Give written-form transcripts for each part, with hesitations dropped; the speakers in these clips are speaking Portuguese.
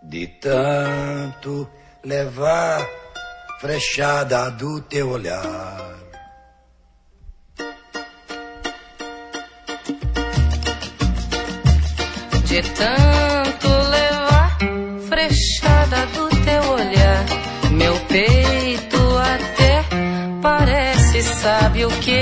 De tanto levar frechada do teu olhar. De tanto levar frechada do teu olhar, meu peito até parece, sabe o que?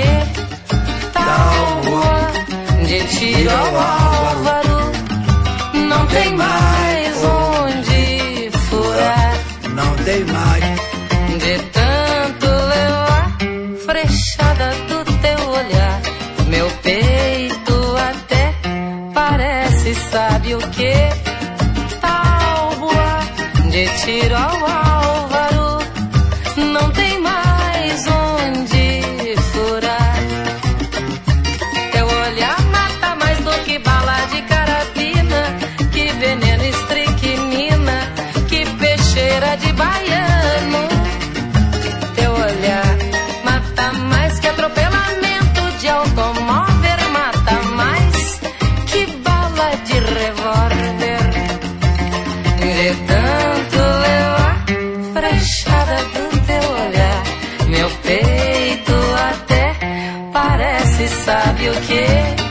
Tábua de tiro ao álvaro, não tem mais onde furar. Não tem mais. De tanto levar frechada do teu olhar, meu peito até parece, sabe o que? Tábua de tiro ao álvaro, não tem mais onde furar. Teu olhar mata mais do que bala de carabina, que veneno estricnina, que peixeira de baiano. Teu olhar mata mais que atropelamento de automóvel, mata mais que bala de revólver. De tanto levar frechada do teu olhar, meu peito até parece, sabe o que?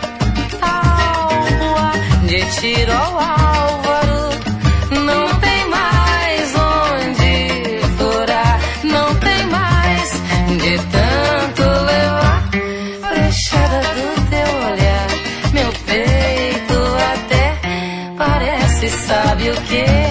Tábua de tiro ao álvaro, não tem mais onde furar. Não tem mais. De tanto levar frechada do teu olhar, meu peito até parece, sabe o que?